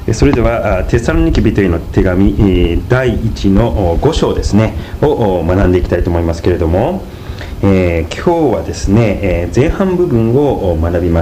それではテサロニケ人への手紙第1の5章ですねを学んでいきたいと思いますけれども、今日はですね前半部分を学びます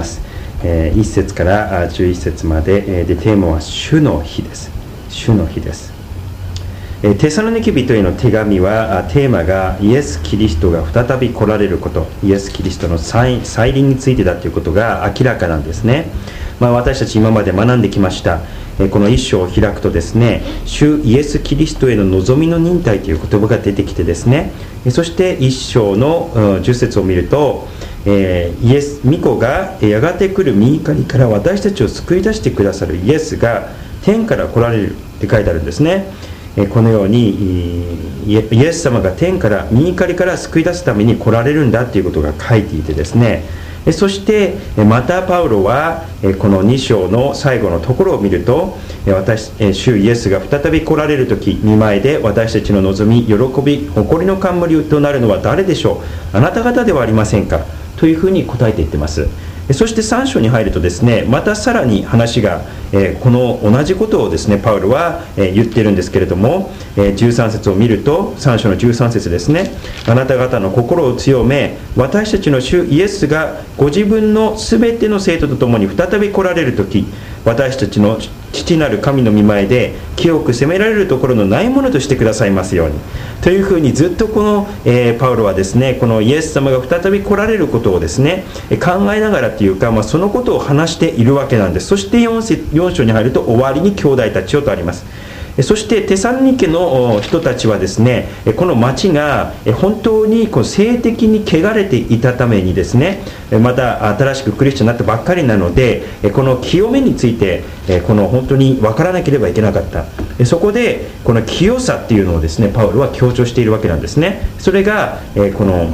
。1節から11節までで、テーマは主の日です。主の日です。テサロニケ人への手紙はテーマがイエス・キリストが再び来られること、イエス・キリストの再臨についてだということが明らかなんですね。私たち今まで学んできました。この一章を開くとですね、主イエス・キリストへの望みの忍耐という言葉が出てきてですね、そして一章の10節を見ると、御子がやがて来る御怒りから私たちを救い出してくださるイエスが天から来られるって書いてあるんですね。このようにイエス様が天から御怒りから救い出すために来られるんだということが書いていてですね、そしてまたパウロはこの2章の最後のところを見ると、主イエスが再び来られる時、御前で私たちの望み、喜び、誇りの冠となるのは誰でしょう、あなた方ではありませんかというふうに答えていってます。そして3章に入るとですね、またさらに話がこの同じことをですねパウロは言っているんですけれども、13節を見ると3章の13節ですね、あなた方の心を強め、私たちの主イエスがご自分のすべての生徒と共に再び来られる時、私たちの父なる神の御前で清く責められるところのないものとしてくださいますようにというふうに、ずっとこの、パウロはですねこのイエス様が再び来られることをですね考えながらというか、そのことを話しているわけなんです。そして4章に入ると終わりに兄弟たちよとあります。そしてテサロニケの人たちはですね、この町が本当に性的に汚れていたためにですね、また新しくクリスチャンになったばっかりなので、この清めについてこの本当に分からなければいけなかった。そこでこの清さっていうのをですねパウロは強調しているわけなんですね。それがこの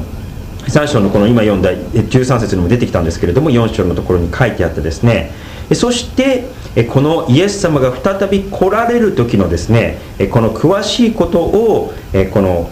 3章のこの今読んだ13節にも出てきたんですけれども、4章のところに書いてあってですね、そしてこのイエス様が再び来られる時のですねこの詳しいことをこの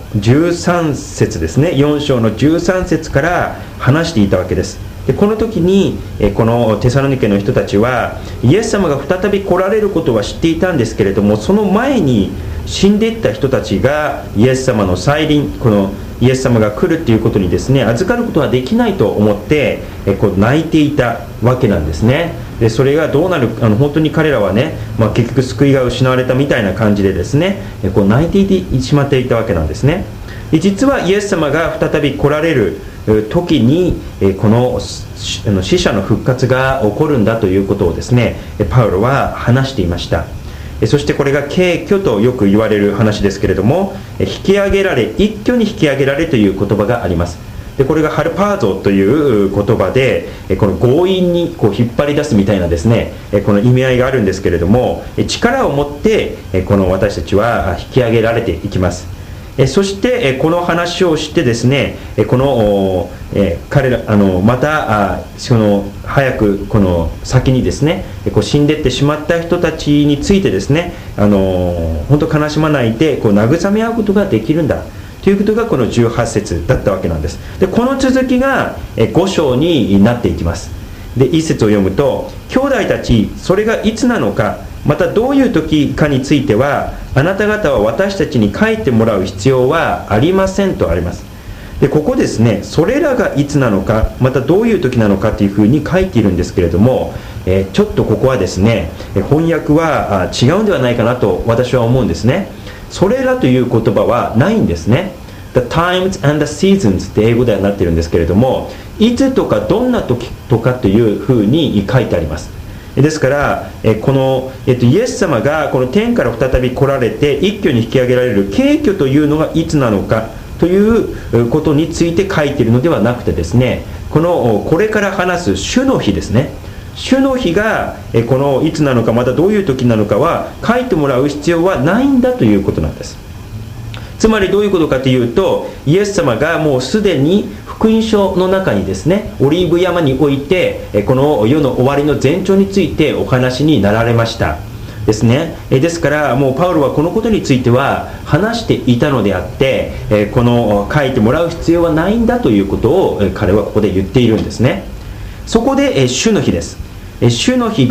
13節ですね、4章の13節から話していたわけです。でこの時にこのテサロニケの人たちはイエス様が再び来られることは知っていたんですけれども、その前に死んでいった人たちがイエス様の再臨、このイエス様が来るっていうことにですね預かることはできないと思って泣いていたわけなんですね。でそれがどうなる、本当に彼らはね、結局救いが失われたみたいな感じでですね泣いてしまっていたわけなんですね。で実はイエス様が再び来られる時にこの死者の復活が起こるんだということをですねパウロは話していました。そしてこれが軽挙とよく言われる話ですけれども、引き上げられ、一挙に引き上げられという言葉があります。でこれがハルパーゾという言葉で、この強引に引っ張り出すみたいなですねこの意味合いがあるんですけれども、力を持ってこの私たちは引き上げられていきます。そしてこの話をしてですねこの彼らまたその早くこの先にですね死んでってしまった人たちについてですね本当悲しまないで慰め合うことができるんだということがこの18節だったわけなんです。でこの続きが5章になっていきます。で1節を読むと、兄弟たち、それがいつなのか、またどういう時かについてはあなた方は私たちに書いてもらう必要はありませんとあります。でここですね、それらがいつなのか、またどういう時なのかというふうに書いているんですけれども、ちょっとここはですね翻訳は違うんではないかなと私は思うんですね。それらという言葉はないんですね。The times and the seasons って英語ではなっているんですけれども、いつとかどんな時とかというふうに書いてあります。ですからこの、イエス様がこの天から再び来られて一挙に引き上げられる軽挙というのがいつなのかということについて書いているのではなくてですね、これから話す主の日ですね、主の日がこのいつなのか、またどういう時なのかは書いてもらう必要はないんだということなんです。つまりどういうことかというと、イエス様がもうすでに福音書の中にですねオリーブ山においてこの世の終わりの前兆についてお話になられましたですね。ですからもうパウロはこのことについては話していたのであって、この書いてもらう必要はないんだということを彼はここで言っているんですね。そこで主の日です。主の日が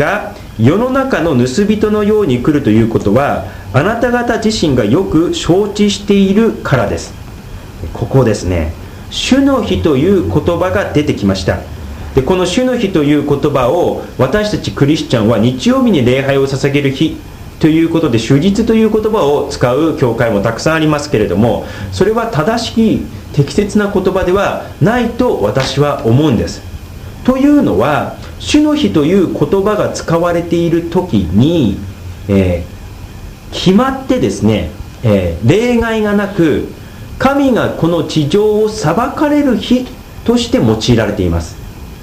世の中の盗人のように来るということは、あなた方自身がよく承知しているからです。ここですね、主の日という言葉が出てきました。でこの主の日という言葉を、私たちクリスチャンは日曜日に礼拝を捧げる日ということで、主日という言葉を使う教会もたくさんありますけれども、それは正しい適切な言葉ではないと私は思うんです。というのは、主の日という言葉が使われている時に、決まってですね、例外がなく、神がこの地上を裁かれる日として用いられています。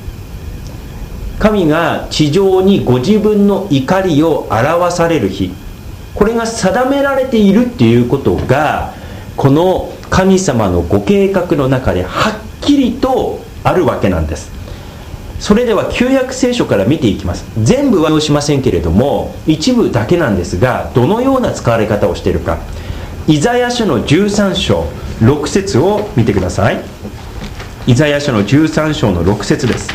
神が地上にご自分の怒りを表される日、これが定められているということが、この神様のご計画の中ではっきりとあるわけなんです。それでは旧約聖書から見ていきます。全部は用しませんけれども、一部だけなんですが、どのような使われ方をしているか。イザヤ書の13章6節を見てください。イザヤ書の13章の6節です。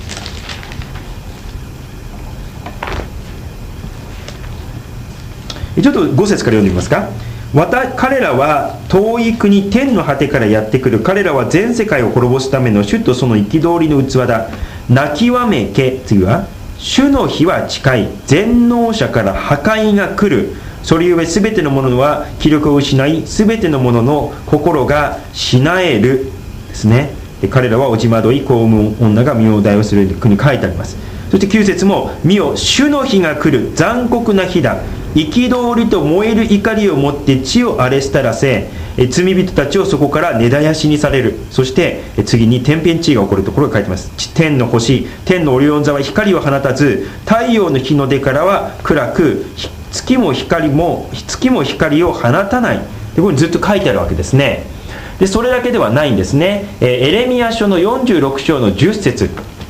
ちょっと5節から読んでみますか。彼らは遠い国天の果てからやってくる。彼らは全世界を滅ぼすための主とその憤りの器だ。泣きわめけ。次は、主の日は近い。全能者から破壊が来る。それゆえ全てのものは気力を失い、全てのものの心がしなえるですね。彼らは落ち惑い、公務女が身を代をする国に書いてあります。そして9節も、見よ、主の日が来る。残酷な日だ。憤りと燃える怒りをもって地を荒れしたらせ、罪人たちをそこから根絶やしにされる。そして次に天変地異が起こるところが書いてます。天の星、天のオリオン座は光を放たず、太陽の日の出からは暗く、月も光を放たない。でこれずっと書いてあるわけですね。でそれだけではないんですね。エレミヤ書の46章の10節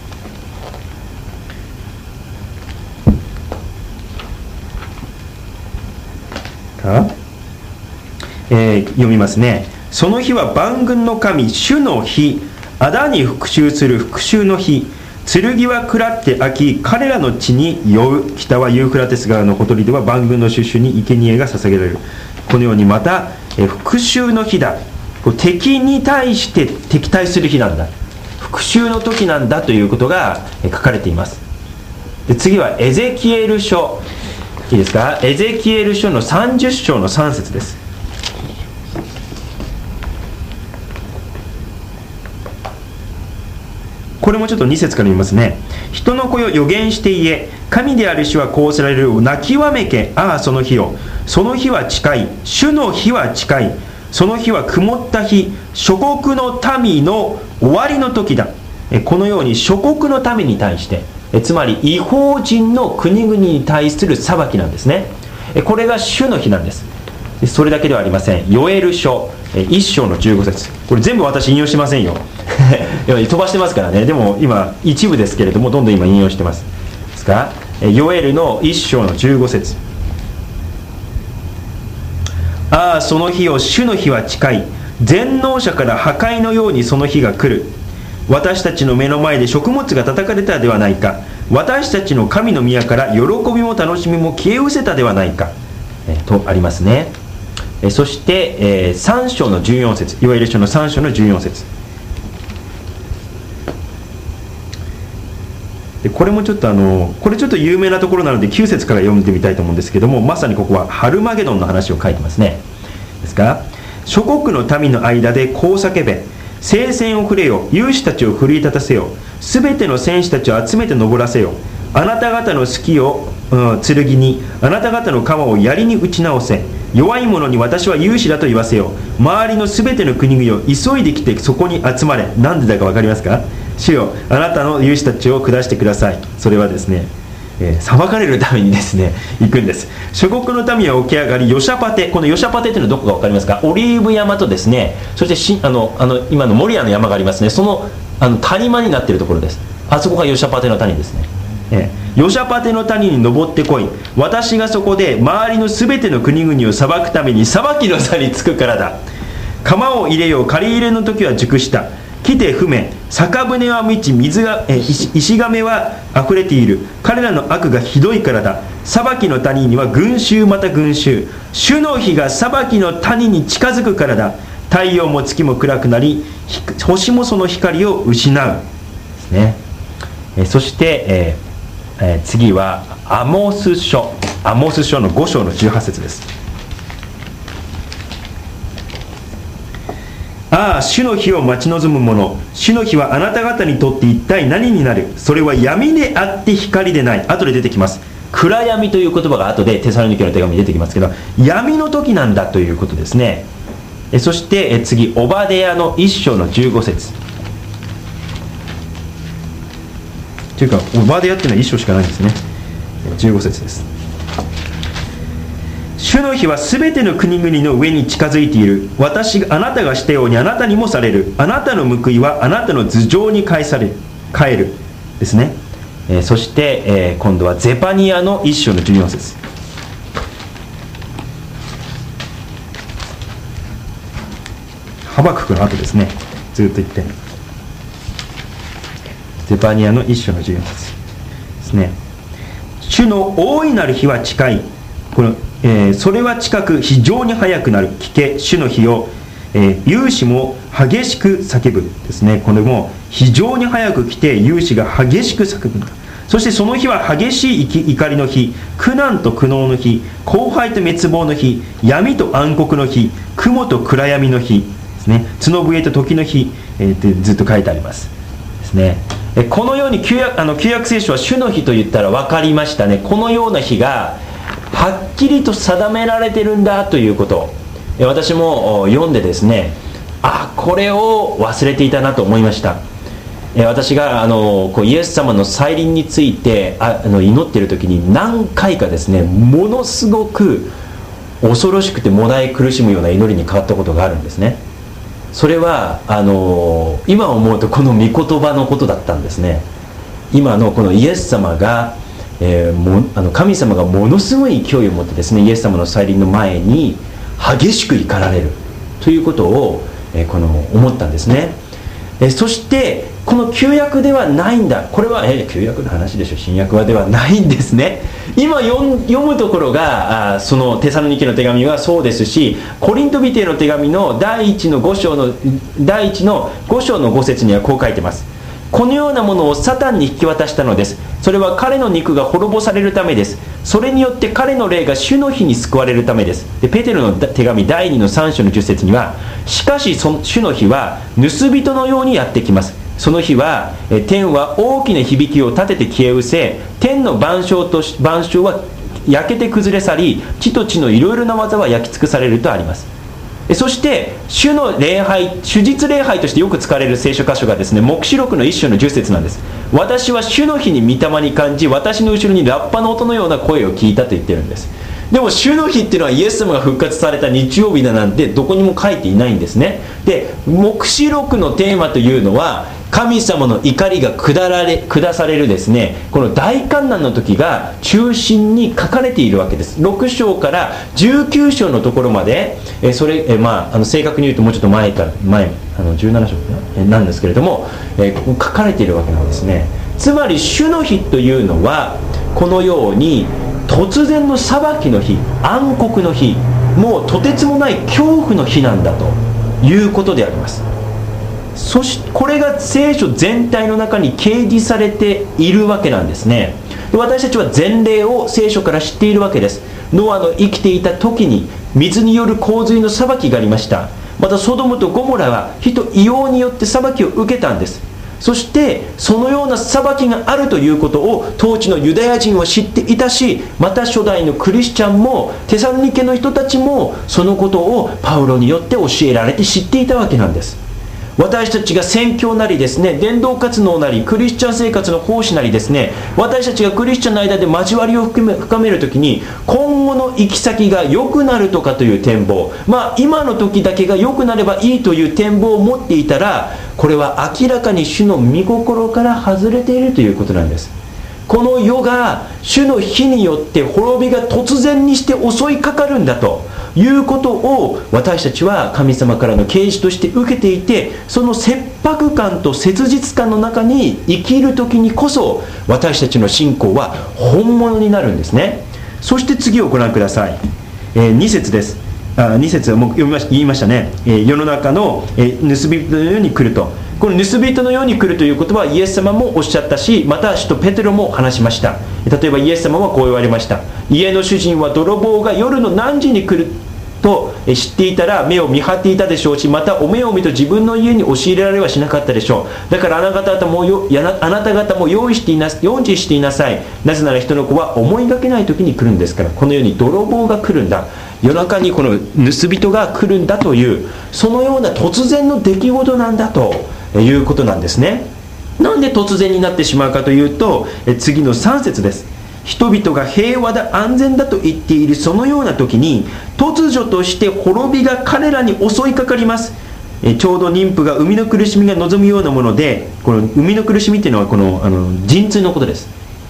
読みますね。その日は万軍の神主の日、仇に復讐する復讐の日。剣は食らって飽き、彼らの地に酔う。北はユーフラテス川のほとりでは万軍の主に生贄が捧げられる。このようにまた復讐の日だ。敵に対して敵対する日なんだ、復讐の時なんだということが書かれています。で次はエゼキエル書、いいですか。エゼキエル書の30章の3節です。これもちょっと2節から見ますね。人の子よ、予言して言え、神である主はこうせられる。泣きわめけ、ああその日よ。その日は近い。主の日は近い。その日は曇った日、諸国の民の終わりの時だ。このように諸国の民に対して、つまり異邦人の国々に対する裁きなんですね。これが主の日なんです。それだけではありません。ヨエル書1章の15節、これ全部私引用してませんよ飛ばしてますからね。でも今一部ですけれども、どんどん今引用してますですか。ヨエルの1章の15節、ああその日を、主の日は近い。全能者から破壊のようにその日が来る。私たちの目の前で食物が叩かれたではないか。私たちの神の宮から喜びも楽しみも消え失せたではないか、とありますね。そして、3章の14節、ヨエル書の3章の14節で、これもちょっとこれちょっと有名なところなので9節から読んでみたいと思うんですけども、まさにここはハルマゲドンの話を書いてますね。ですが、諸国の民の間でこう叫べ、聖戦を触れよ、勇士たちを奮い立たせよ、すべての戦士たちを集めて登らせよ。あなた方の好きを、剣に、あなた方の鎌を槍に打ち直せ。弱い者に私は勇士だと言わせよ。周りのすべての国々を急いできてそこに集まれ。なんでだか分かりますか。主よ、あなたの勇士たちを下してください。それはですね、裁かれるためにですね行くんです。諸国の民は起き上がり、ヨシャパテ、このヨシャパテというのはどこか分かりますか。オリーブ山とですね、そして今のモリアの山がありますね。その谷間になっているところです。あそこがヨシャパテの谷ですね。ヨシャパテの谷に登ってこい。私がそこで周りのすべての国々を裁くために裁きの座につくからだ。鎌を入れよう。借り入れの時は熟した。来て踏め。 酒舟は満ち水が石亀はあふれている。彼らの悪がひどいからだ。裁きの谷には群衆また群衆。主の日が裁きの谷に近づくからだ。太陽も月も暗くなり、星もその光を失うですね。そして、次はアモス書の5章の18節です。ああ、主の日を待ち望む者、主の日はあなた方にとって一体何になる。それは闇であって光でない。後で出てきます。暗闇という言葉が後でテサロニケの手紙に出てきますけど、闇の時なんだということですね。そして次、オバデヤの1章の15節というか、オバデヤっていうのは1章しかないんですね。15節です。主の日はすべての国々の上に近づいている。あなたがしたようにあなたにもされる。あなたの報いはあなたの頭上に返るですね。そして、今度はゼパニアの1章の14節。ハバククの後ですね。ずっと言ってゼパニアの1章の14節ですね。主の大いなる日は近い。それは近く非常に早くなる。聞け主の日を、勇士も激しく叫ぶですね。これも非常に早く来て勇士が激しく叫ぶんだ。そしてその日は激しい怒りの日、苦難と苦悩の日、荒廃と滅亡の日、闇と暗黒の日、雲と暗闇の日ですね。角笛と時の日、ってずっと書いてありますですね。このように旧約聖書は主の日と言ったら分かりましたね。このような日がはっきりと定められてるんだということ、私も読んでですね、これを忘れていたなと思いました。私がイエス様の再臨について祈っている時に何回かですね、ものすごく恐ろしくてもだえ苦しむような祈りに変わったことがあるんですね。それは今思うとこの御言葉のことだったんですね。今のこのイエス様が神様がものすごい勢いを持ってですね、イエス様の再臨の前に激しく怒られるということを思ったんですね。そしてこの旧約ではないんだ、これは旧約の話でしょ、新約はではないんですね。今読むところがそのテサロニケの手紙はそうですし、コリント人への手紙の第1の5章の5節にはこう書いてます。このようなものをサタンに引き渡したのです。それは彼の肉が滅ぼされるためです。それによって彼の霊が主の日に救われるためです。でペテロの手紙第2の3章の10節には、しかし主の日は盗人のようにやってきます。その日は天は大きな響きを立てて消え失せ、天の万象は焼けて崩れ去り、地と地のいろいろな技は焼き尽くされるとあります。そして主の礼拝、主日礼拝としてよく使われる聖書箇所がですね、黙示録の1章の10節なんです。私は主の日に御霊に感じ、私の後ろにラッパの音のような声を聞いたと言ってるんです。でも主の日っていうのはイエス様が復活された日曜日だなんてどこにも書いていないんですね。で黙示録のテーマというのは、神様の怒りが下されるですね、この大観難の時が中心に書かれているわけです。6章から19章のところまで、正確に言うともうちょっと前17章なんですけれども、書かれているわけなんですね。つまり主の日というのはこのように突然の裁きの日、暗黒の日、もうとてつもない恐怖の日なんだということであります。そしてこれが聖書全体の中に掲示されているわけなんですね。私たちは前例を聖書から知っているわけです。ノアの生きていた時に水による洪水の裁きがありました。またソドムとゴモラは火と硫黄によって裁きを受けたんです。そしてそのような裁きがあるということを当地のユダヤ人は知っていたし、また初代のクリスチャンもテサロニケの人たちもそのことをパウロによって教えられて知っていたわけなんです。私たちが宣教なりですね、伝道活動なりクリスチャン生活の奉仕なりですね、私たちがクリスチャンの間で交わりを深めるときに、今後の行き先が良くなるとかという展望、今の時だけが良くなればいいという展望を持っていたら、これは明らかに主の御心から外れているということなんです。 この世が主の火によって滅びが突然にして襲いかかるんだということを私たちは神様からの啓示として受けていて、その切迫感と切実感の中に生きる時にこそ私たちの信仰は本物になるんですね。そして次をご覧ください。2節です。2節はもう言いましたね。世の中の盗人のように来ると。この盗人のように来るという言葉はイエス様もおっしゃったし、また使徒ペテロも話しました。例えばイエス様はこう言われました。家の主人は泥棒が夜の何時に来ると知っていたら目を見張っていたでしょうし、またお目を見と自分の家に押し入れられはしなかったでしょう。だからあなた方も用意していなさい。なぜなら人の子は思いがけない時に来るんですから。このように泥棒が来るんだ、夜中にこの盗人が来るんだという、そのような突然の出来事なんだということなんですね。なんで突然になってしまうかというと、次の3節です。人々が平和だ安全だと言っているそのような時に、突如として滅びが彼らに襲いかかります。ちょうど妊婦が生みの苦しみが望むようなもので、この生みの苦しみというのは陣痛のことです。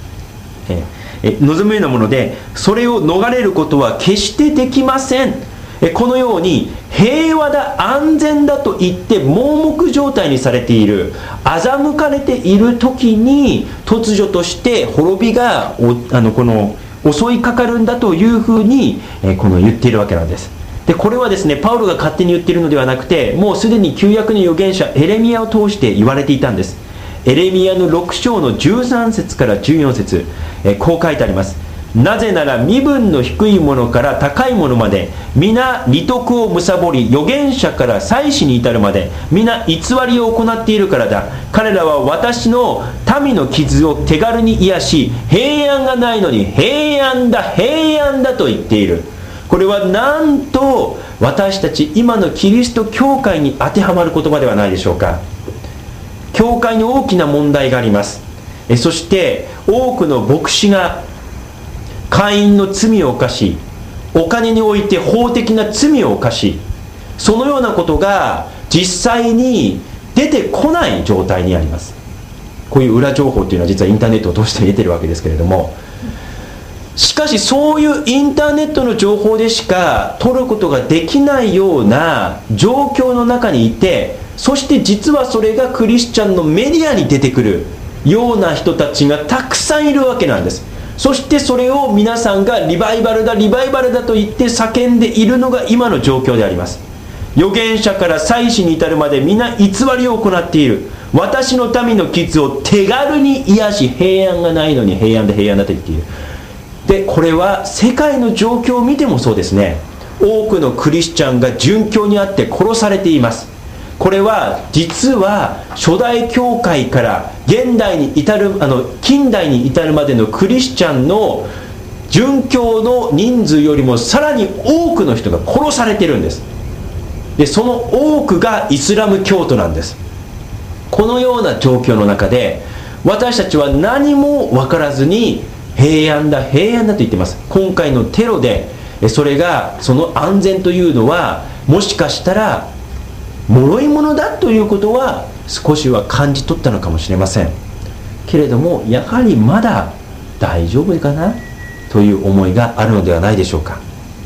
望むようなもので、それを逃れることは決してできません。このように平和だ安全だと言って盲目状態にされている、欺かれている時に突如として滅びが襲いかかるんだというふうに言っているわけなんです。でこれはですね、パウロが勝手に言っているのではなくて、もうすでに旧約の預言者エレミヤを通して言われていたんです。エレミヤの6章の13節から14節、こう書いてあります。なぜなら身分の低いものから高いものまで皆利得を貪り、預言者から祭司に至るまで皆偽りを行っているからだ。彼らは私の民の傷を手軽に癒し、平安がないのに平安だ平安だと言っている。これはなんと私たち今のキリスト教会に当てはまる言葉ではないでしょうか。教会に大きな問題があります。そして多くの牧師が会員の罪を犯し、お金において法的な罪を犯し、そのようなことが実際に出てこない状態にあります。こういう裏情報というのは実はインターネットを通して出てるわけですけれども、しかしそういうインターネットの情報でしか取ることができないような状況の中にいて、そして実はそれがクリスチャンのメディアに出てくるような人たちがたくさんいるわけなんです。そしてそれを皆さんがリバイバルだリバイバルだと言って叫んでいるのが今の状況であります。預言者から祭司に至るまで皆偽りを行っている。私の民の傷を手軽に癒し、平安がないのに平安だ平安だと言っている。でこれは世界の状況を見てもそうですね。多くのクリスチャンが殉教にあって殺されています。これは実は初代教会から近代に至るまでのクリスチャンの殉教の人数よりもさらに多くの人が殺されているんです。でその多くがイスラム教徒なんです。このような状況の中で私たちは何も分からずに平安だ平安だと言っています。今回のテロでその安全というのはもしかしたら脆いものだということは少しは感じ取ったのかもしれませんけれども、やはりまだ大丈夫かなという思いがあるのではないでしょうか。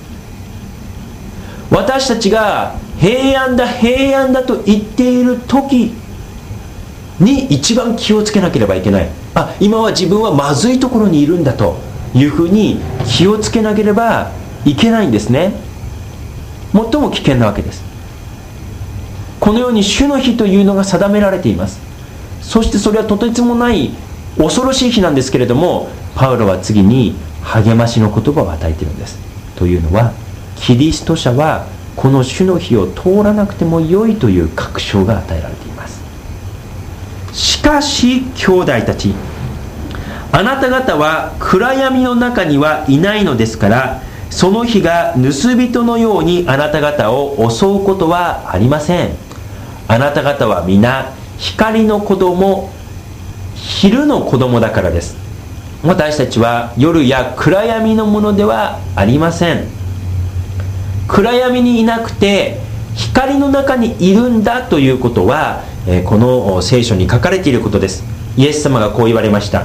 私たちが平安だ平安だと言っている時に一番気をつけなければいけない。今は自分はまずいところにいるんだというふうに気をつけなければいけないんですね。最も危険なわけです。このように主の日というのが定められています。そしてそれはとてつもない恐ろしい日なんですけれども、パウロは次に励ましの言葉を与えているんです。というのはキリスト者はこの主の日を通らなくても良いという確証が与えられています。しかし兄弟たち、あなた方は暗闇の中にはいないのですから、その日が盗人のようにあなた方を襲うことはありません。あなた方は皆光の子供、昼の子供だからです。私たちは夜や暗闇のものではありません。暗闇にいなくて光の中にいるんだということは、この聖書に書かれていることです。イエス様がこう言われました。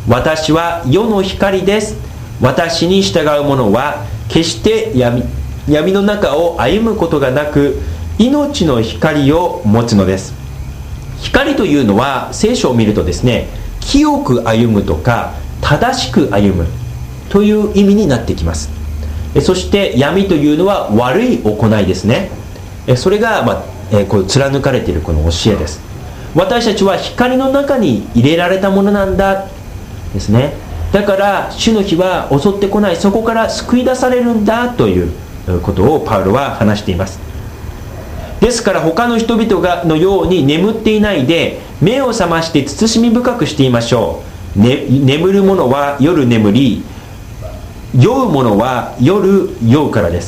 私は世の光です。私に従う者は決して闇の中を歩むことがなく、命の光を持つのです。光というのは聖書を見るとですね、清く歩むとか正しく歩むという意味になってきます。そして闇というのは悪い行いですね。それが、こう貫かれているこの教えです。私たちは光の中に入れられたものなんだですね。だから主の日は襲ってこない、そこから救い出されるんだということをパウロは話しています。ですから他の人々のように眠っていないで、目を覚まして慎み深くしていましょう。眠る者は夜眠り、酔う者は夜酔うからです。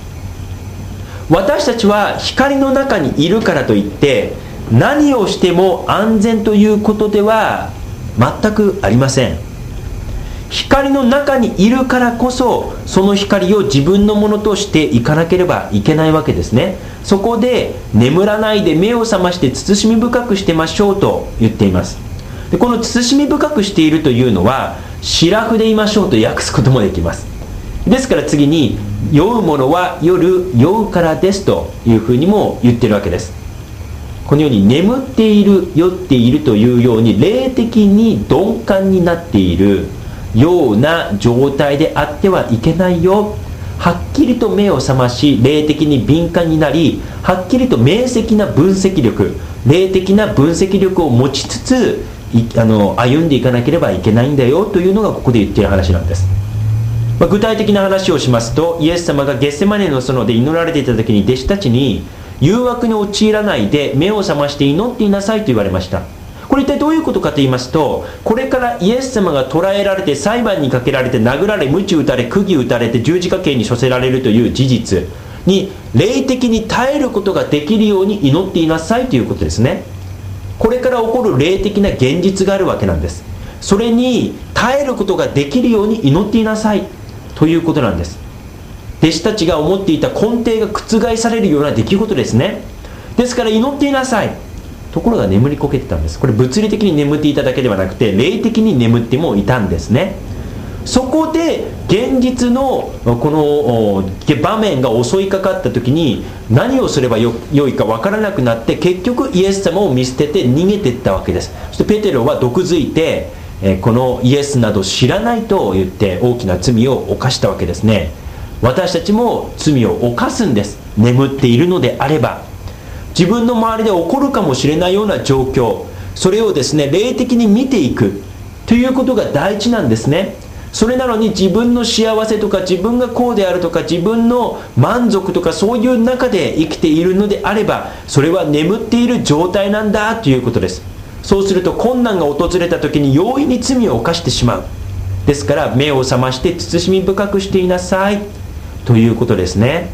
私たちは光の中にいるからといって何をしても安全ということでは全くありません。光の中にいるからこそ、その光を自分のものとしていかなければいけないわけですね。そこで眠らないで目を覚まして慎み深くしてましょうと言っています。でこの慎み深くしているというのは、シラフでいましょうと訳すこともできます。ですから次に、酔う者は夜酔うからですというふうにも言っているわけです。このように眠っている、酔っているというように霊的に鈍感になっているような状態であってはいけないよ。はっきりと目を覚まし、霊的に敏感になり、はっきりと明晰な分析力、霊的な分析力を持ちつつ歩んでいかなければいけないんだよというのがここで言っている話なんです。具体的な話をしますと、イエス様がゲッセマネの園で祈られていた時に、弟子たちに誘惑に陥らないで目を覚まして祈っていなさいと言われました。これ一体どういうことかと言いますと、これからイエス様が捕らえられて、裁判にかけられて、殴られ、鞭打たれ、釘打たれて、十字架刑に処せられるという事実に霊的に耐えることができるように祈っていなさいということですね。これから起こる霊的な現実があるわけなんです。それに耐えることができるように祈っていなさいということなんです。弟子たちが思っていた根底が覆されるような出来事ですね。ですから祈っていなさい。ところが眠りこけてたんです。これ物理的に眠っていただけではなくて、霊的に眠ってもいたんですね。そこで現実のこの場面が襲いかかった時に、何をすればよいか分からなくなって、結局イエス様を見捨てて逃げていったわけです。そしてペテロは毒づいて、このイエスなど知らないと言って大きな罪を犯したわけですね。私たちも罪を犯すんです。眠っているのであれば、自分の周りで起こるかもしれないような状況、それをですね、霊的に見ていくということが大事なんですね。それなのに自分の幸せとか、自分がこうであるとか、自分の満足とか、そういう中で生きているのであれば、それは眠っている状態なんだということです。そうすると困難が訪れた時に容易に罪を犯してしまう。ですから目を覚まして慎み深くしていなさいということですね。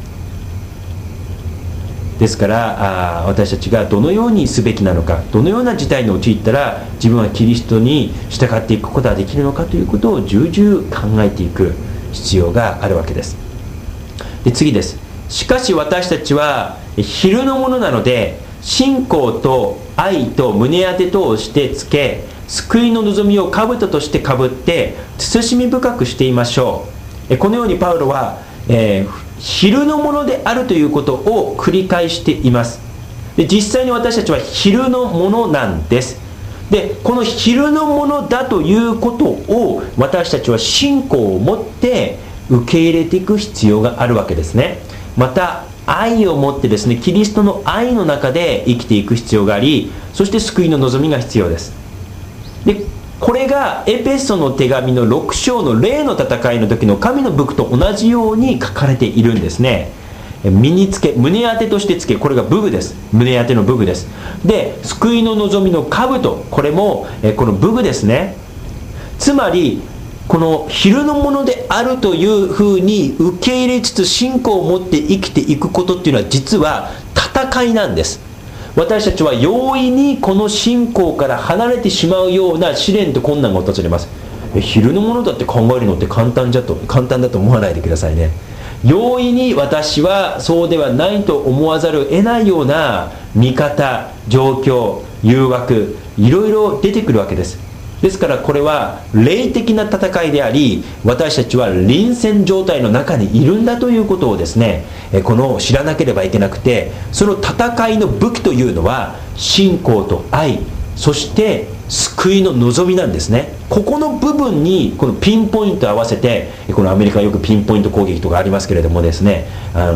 ですから私たちがどのようにすべきなのか、どのような事態に陥ったら自分はキリストに従っていくことができるのかということを重々考えていく必要があるわけです。で、次です。しかし私たちは昼のものなので、信仰と愛と胸当てとをしてつけ、救いの望みを兜としてかぶって慎み深くしていましょう。このようにパウロは、昼のものであるということを繰り返しています。で、実際に私たちは昼のものなんです。で、この昼のものだということを私たちは信仰を持って受け入れていく必要があるわけですね。また愛を持ってですね、キリストの愛の中で生きていく必要があり、そして救いの望みが必要です。で、これがエペソの手紙の6章の霊の戦いの時の神の武具と同じように書かれているんですね。身につけ、胸当てとしてつけ、これが武具です。胸当ての武具です。で、救いの望みの兜、これもこの武具ですね。つまりこの昼のものであるというふうに受け入れつつ信仰を持って生きていくことっていうのは実は戦いなんです。私たちは容易にこの信仰から離れてしまうような試練と困難が訪れます。昼のものだって考えるのって簡単だと思わないでくださいね。容易に私はそうではないと思わざるを得ないような見方、状況、誘惑、いろいろ出てくるわけです。 ですからこれは霊的な戦いであり、私たちは臨戦状態の中にいるんだということをですね、この知らなければいけなくて、その戦いの武器というのは信仰と愛、そして救いの望みなんですね。ここの部分にこのピンポイントを合わせて、このアメリカはよくピンポイント攻撃とかありますけれどもですね、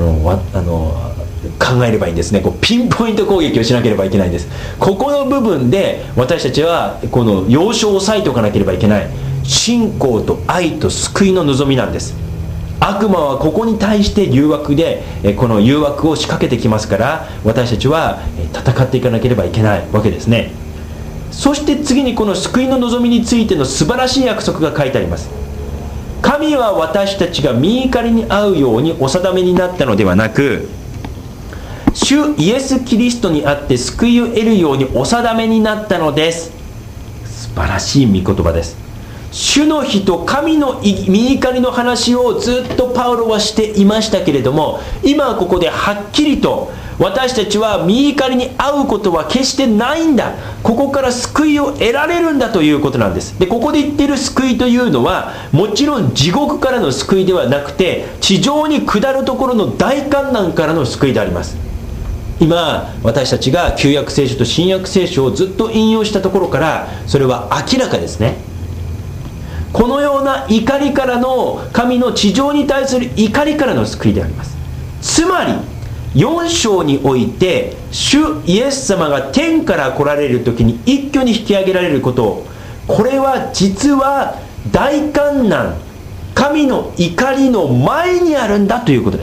考えればいいんですね。こうピンポイント攻撃をしなければいけないんです。ここの部分で私たちはこの要所を押さえておかなければいけない信仰と愛と救いの望みなんです。悪魔はここに対して誘惑でこの誘惑を仕掛けてきますから、私たちは戦っていかなければいけないわけですね。そして次にこの救いの望みについての素晴らしい約束が書いてあります。神は私たちが御怒りに遭うようにお定めになったのではなく、主イエス・キリストにあって救いを得るようにお定めになったのです。素晴らしい御言葉です。主の日と神の御怒りの話をずっとパウロはしていましたけれども、今はここではっきりと私たちは御怒りに遭うことは決してないんだ、ここから救いを得られるんだということなんです。でここで言っている救いというのは、もちろん地獄からの救いではなくて、地上に下るところの大観難からの救いであります。今私たちが旧約聖書と新約聖書をずっと引用したところから、それは明らかですね。このような怒りからの、神の地上に対する怒りからの救いであります。つまり4章において主イエス様が天から来られる時に一挙に引き上げられること、これは実は大観難、神の怒りの前にあるんだということです。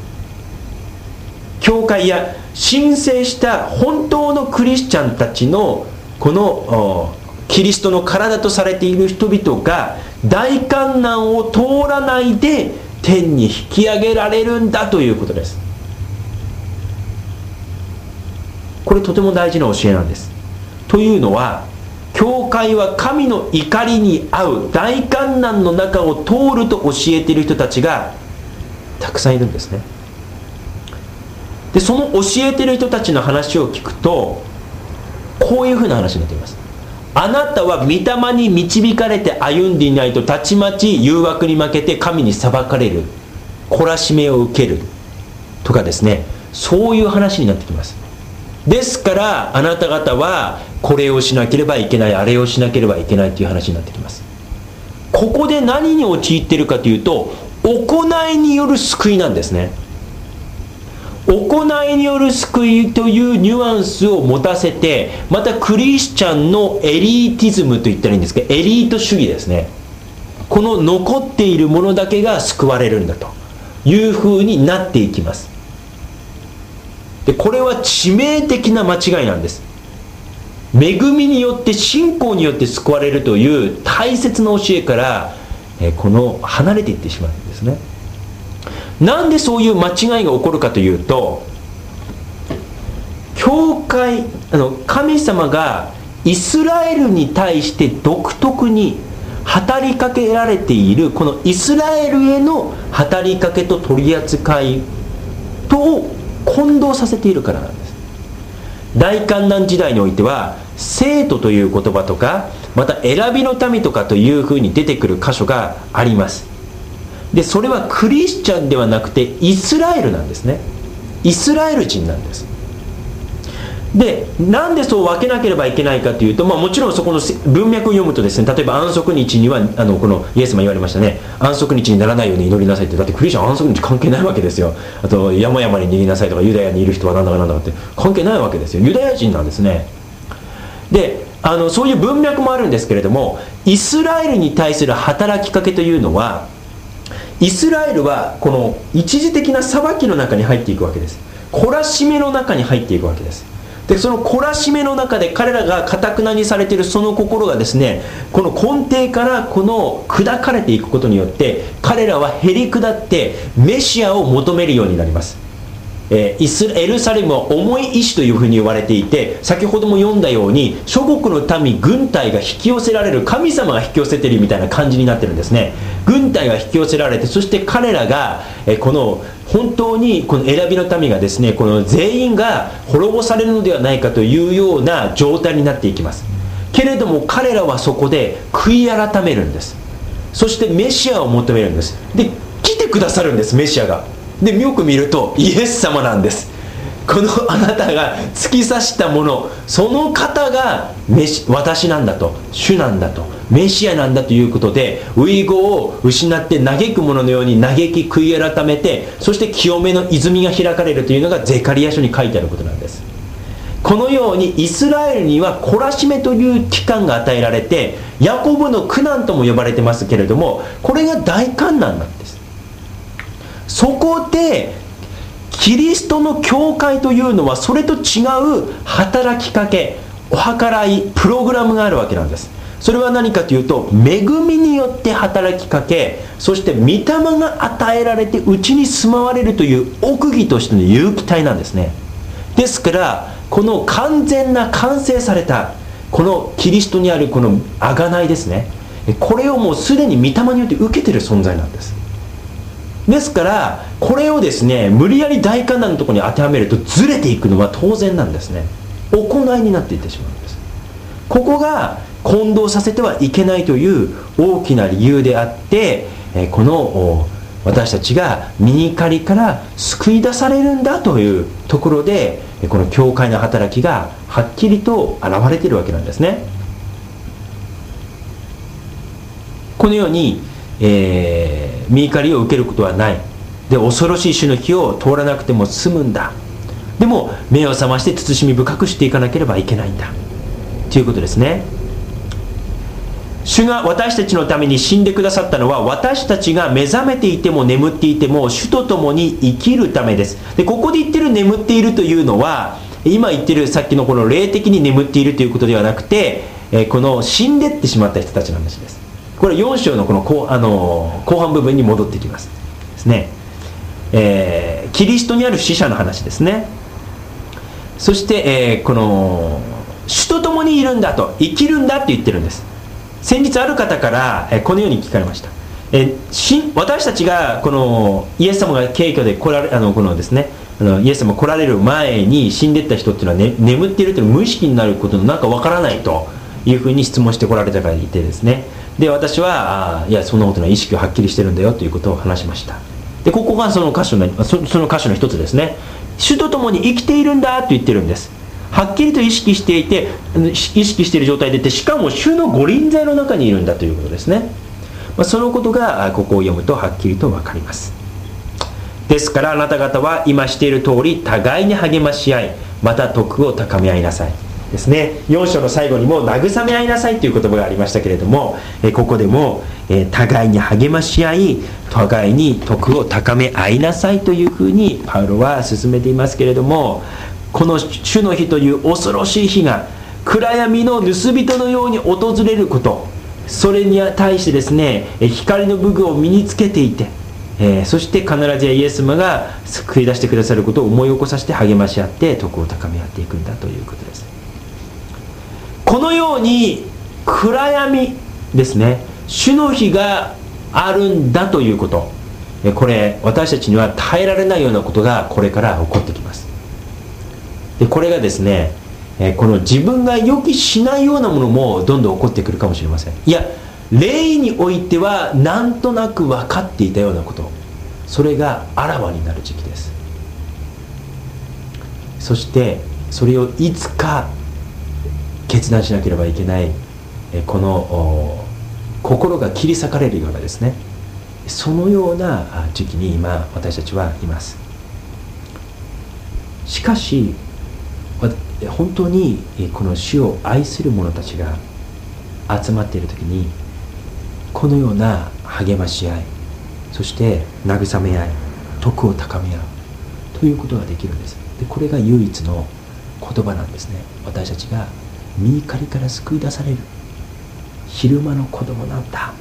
教会や申請した本当のクリスチャンたちのこのキリストの体とされている人々が大観難を通らないで天に引き上げられるんだということです。これとても大事な教えなんです。というのは、教会は神の怒りに遭う大観難の中を通ると教えている人たちがたくさんいるんですね。でその教えている人たちの話を聞くと、こういうふうな話になっています。あなたは御霊に導かれて歩んでいないと、たちまち誘惑に負けて神に裁かれる、懲らしめを受けるとかですね、そういう話になってきます。ですからあなた方はこれをしなければいけない、あれをしなければいけないという話になってきます。ここで何に陥っているかというと、行いによる救いなんですね。行いによる救いというニュアンスを持たせて、またクリスチャンのエリーティズムと言ったらいいんですけど、エリート主義ですね。この残っているものだけが救われるんだというふうになっていきます。でこれは致命的な間違いなんです。恵みによって信仰によって救われるという大切な教えから離れていってしまうんですね。なんでそういう間違いが起こるかというと、教会神様がイスラエルに対して独特に働きかけられている、このイスラエルへの働きかけと取り扱いとを混同させているからなんです。大観難時代においては聖徒という言葉とか、また選びの民とかというふうに出てくる箇所があります。でそれはクリスチャンではなくてイスラエルなんですね。イスラエル人なんです。でなんでそう分けなければいけないかというと、もちろんそこの文脈を読むとですね、例えば安息日にはこのイエス様言われましたね、安息日にならないように祈りなさいって。だってクリスチャン安息日関係ないわけですよ。あと山々に逃げなさいとか、ユダヤにいる人はなんだかなんだかって関係ないわけですよ。ユダヤ人なんですね。でそういう文脈もあるんですけれども、イスラエルに対する働きかけというのは、イスラエルはこの一時的な裁きの中に入っていくわけです。懲らしめの中に入っていくわけです。でその懲らしめの中で彼らが堅くなにされているその心がですね、この根底から砕かれていくことによって、彼らはへり下ってメシアを求めるようになります。エルサレムは重い石というふうに言われていて、先ほども読んだように諸国の民、軍隊が引き寄せられる、神様が引き寄せているみたいな感じになってるんですね。軍隊が引き寄せられて、そして彼らが本当にこの選びの民がですね、この全員が滅ぼされるのではないかというような状態になっていきます。 けれども彼らはそこで悔い改めるんです。そしてメシアを求めるんです。で来てくださるんです、メシアが。でよく見るとイエス様なんです。このあなたが突き刺したもの、その方が私なんだと、主なんだと、メシアなんだということで、遺語を失って嘆く者のように嘆き悔い改めて、そして清めの泉が開かれるというのがゼカリヤ書に書いてあることなんです。このようにイスラエルには懲らしめという期間が与えられて、ヤコブの苦難とも呼ばれてますけれども、これが大観難なんです。そこでキリストの教会というのはそれと違う働きかけ、お計らい、プログラムがあるわけなんです。それは何かというと、恵みによって働きかけ、そして御霊が与えられてうちに住まわれるという奥義としての有機体なんですね。ですからこの完全な完成されたこのキリストにあるこの贖いですね、これをもうすでに御霊によって受けている存在なんです。ですからこれをですね、無理やり大観難のところに当てはめるとずれていくのは当然なんですね。行いになっていってしまうんです。ここが混同させてはいけないという大きな理由であって、この私たちが身怒りから救い出されるんだというところで、この教会の働きがはっきりと現れているわけなんですね。このように、身怒りを受けることはない。で、恐ろしい主の日を通らなくても済むんだ。でも目を覚まして慎み深くしていかなければいけないんだということですね。主が私たちのために死んでくださったのは、私たちが目覚めていても眠っていても主と共に生きるためです。で、ここで言ってる眠っているというのは、今言ってるさっきのこの霊的に眠っているということではなくて、この死んでってしまった人たちの話です。これ4章のこの後半部分に戻ってきますですね。キリストにある死者の話ですね。そして、この主と共にいるんだと、生きるんだって言ってるんです。先日ある方からこのように聞かれました。私たちがこのイエス様が軽挙で来られこのですね、イエス様来られる前に死んでいった人っていうのは、ね、眠っているというのは無意識になることのなんかわからないというふうに質問してこられた方がいてですね、で私はいやそんなことない、意識ははっきりしてるんだよということを話しました。でここがその箇所の一つですね。主と共に生きているんだと言ってるんです。はっきりと意識していて、意識している状態でいて、しかも主の御臨在の中にいるんだということですね。そのことがここを読むとはっきりと分かります。ですからあなた方は今している通り互いに励まし合い、また徳を高め合いなさいですね。4章の最後にも慰め合いなさいという言葉がありましたけれども、ここでも互いに励まし合い、互いに徳を高め合いなさいというふうにパウロは進めていますけれども、この主の日という恐ろしい日が暗闇の盗人のように訪れること、それに対してですね、光の武具を身につけていて、そして必ずやイエス様が救い出してくださることを思い起こさせて励まし合って徳を高め合っていくんだということです。このように暗闇ですね、主の日があるんだということ、これ私たちには耐えられないようなことがこれから起こってきます。でこれがですね、この自分が予期しないようなものもどんどん起こってくるかもしれません。いや霊においてはなんとなく分かっていたようなこと、それがあらわになる時期です。そしてそれをいつか決断しなければいけない、この心が切り裂かれるようなですね、そのような時期に今私たちはいます。しかし本当にこの主を愛する者たちが集まっている時に、このような励まし合い、そして慰め合い、徳を高め合うということができるんです。でこれが唯一の言葉なんですね。私たちが身怒りから救い出される昼間の子供なんだ。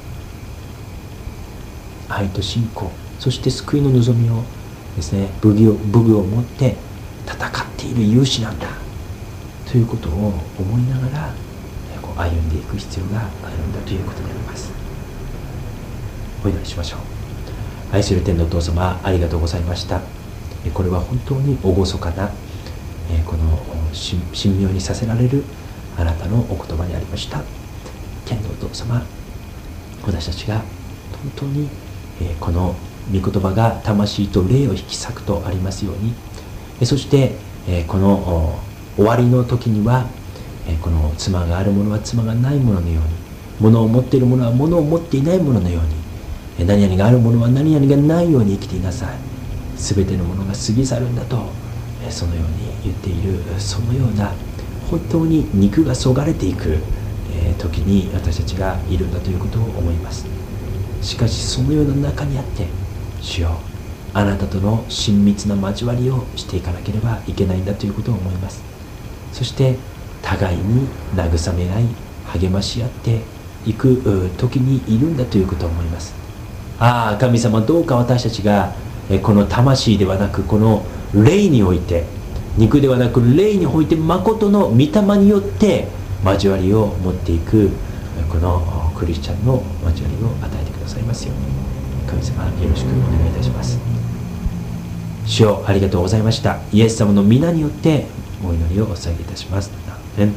愛と信仰、そして救いの望みをですね、武具を持って戦っている勇士なんだということを思いながら歩んでいく必要があるんだということであります。お祈りしましょう。愛する天のお父様、ありがとうございました。これは本当に厳かなこの神妙にさせられるあなたのお言葉にありました。天のお父様、私たちが本当に、この御言葉が魂と霊を引き裂くとありますように、そして、この終わりの時には、この妻がある者は妻がない者のように、物を持っている者は物を持っていない者のように、何々がある者は何々がないように生きていなさい。すべてのものが過ぎ去るんだと、そのように言っている、そのような本当に肉がそがれていく時に私たちがいるんだということを思います。しかしそのような中にあって、主よ、あなたとの親密な交わりをしていかなければいけないんだということを思います。そして互いに慰め合い励まし合っていく時にいるんだということを思います。ああ、神様、どうか私たちがこの魂ではなく、この霊において、肉ではなく霊において、誠の御霊によって交わりを持っていく、このクリスチャンの交わりを与えてくださいますように、神様、よろしくお願いいたします。主よ、ありがとうございました。イエス様の皆によってお祈りをお捧げいたします。